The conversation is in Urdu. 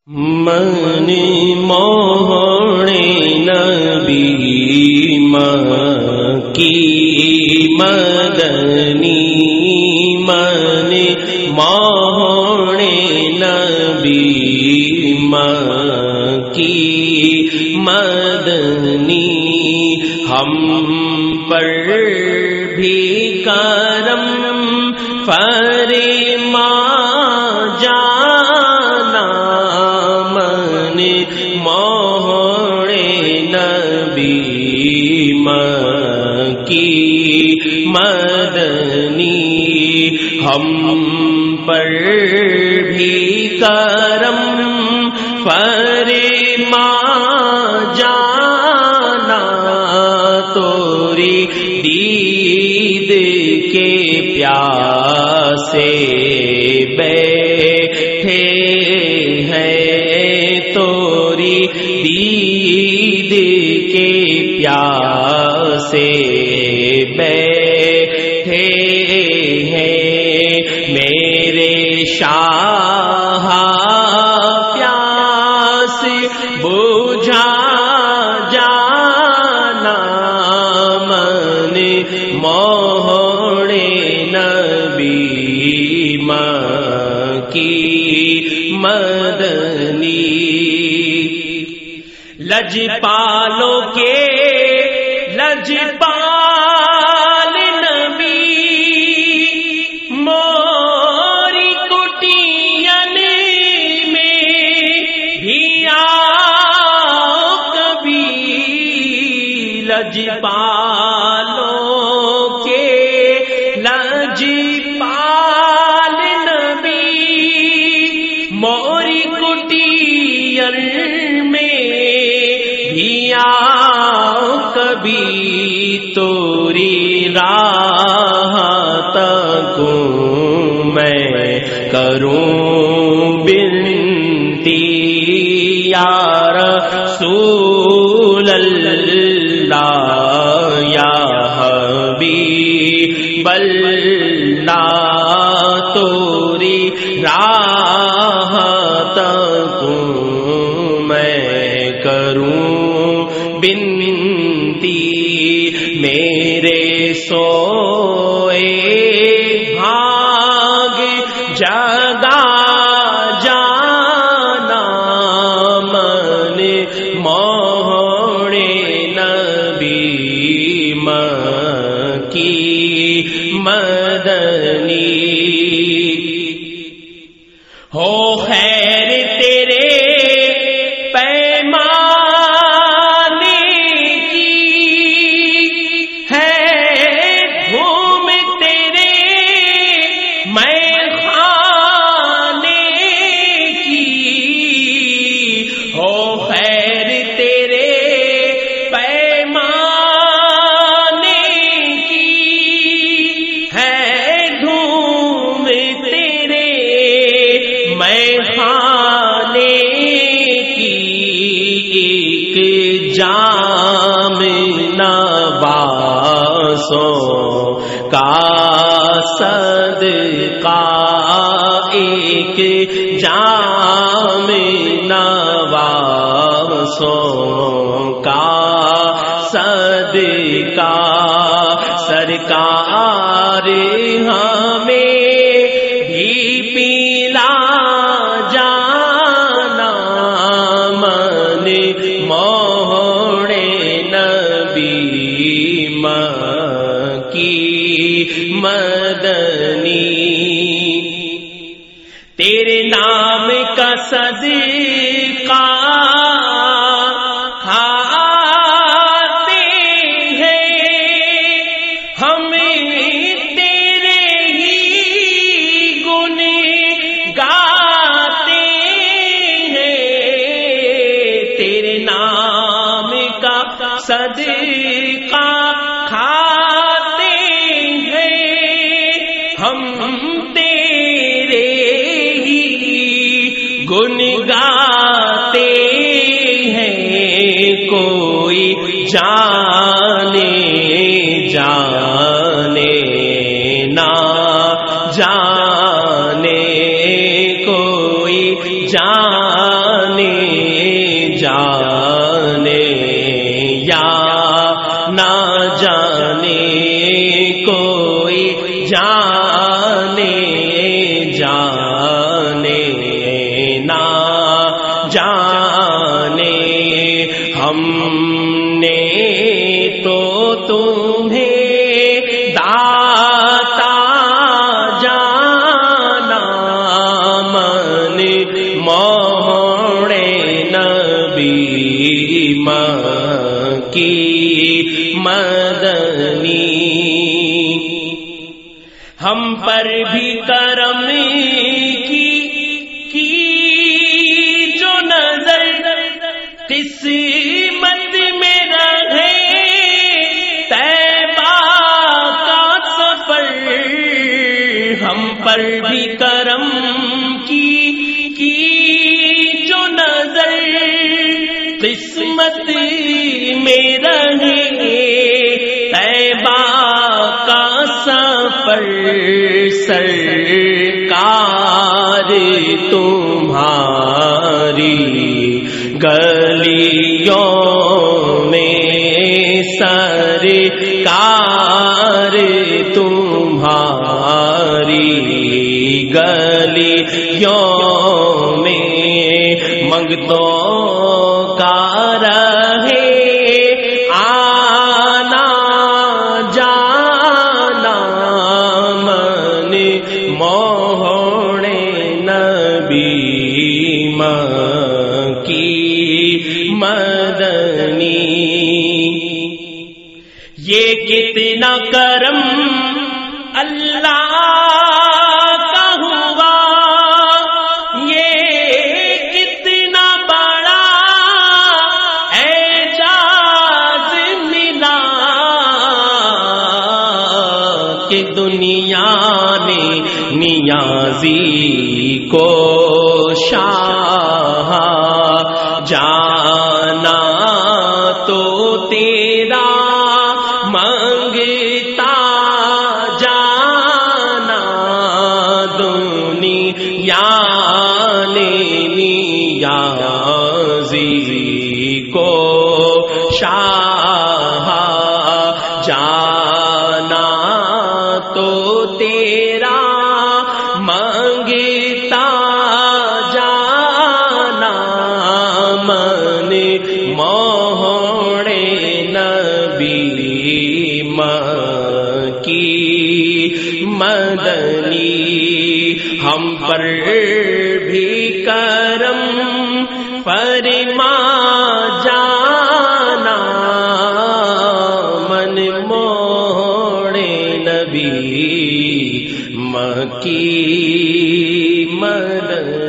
من موڑے نبی مکی مدنی من موڑے نبی مکی مدنی ہم پر بھی کرم فرما جانا من موڑے نبی مکی مدنی ہم پر بھی کرم فرما جانا توری دید کے پیاسے بیٹھے ہیں توری دید کے پیاسے بیٹھے ہیں میرے شاہ پیاس بجھا جانا من موڑے نبی مکی مدنی لجپالوں کے لجپال نبی موری کٹین میں بھی آؤ کبھی لجپالوں کے لجپال نبی موری کٹین میں بھی آؤ کبھی توری راہ تک میں کروں بنتی یا رسول اللہ یا حبیب اللہ توری راہ تک میں کروں بنتی میرے سوئے بھاگ جگا جانا من موڑے نبی مکی مدنی ہو خیر تیرے پیمانے کی ہے دھوم تیرے میں خانے کی ہو خیر تیرے پیمانے کی ہے دھوم تیرے میں خانے کی ایک جام نواسوں کا صدقہ ایک جام نواسوں کا صدقہ سرکار ہمیں بھی پلا جانا من موڑے نبی مکی مدنی تیرے نام کا صدقہ کھاتے ہیں ہم تیرے ہی گن گاتے ہیں تیرے نام کا صدقہ کھاتے ہیں ہم تیرے ہی گن گاتے ہیں کوئی جانے جانے نہ جانے کوئی جان جانے یا نہ جانے کوئی جانے نہ جانے ہم نے تو تمہیں داتا جانا من موڑے نبی کی مدنی ہم پر بھی کرم کی جو نظر قسمت میں رہے طیبہ کا سفر ہم پر بھی کرم کی جو نظر قسمت میں رہے طیبہ کا سفر سرکار تمہاری گلیوں میں سرکار تمہاری گلیوں میں منگتوں کا رہے آنا جانا من موڑے نبی کی مدنی یہ کتنا کرم اللہ کا ہوا یہ کتنا بڑا اعجاز ملا کہ دنیا نے نیازی کو شاہ جانا تو تیرا منگتا جانا دنیا نے نیازی کو شاہ جانا تو تیرا منگتا جانا من موڑے نبی کی مدنی ہم پر بھی کرم فرما جانا من موڑے نبی کی مدنی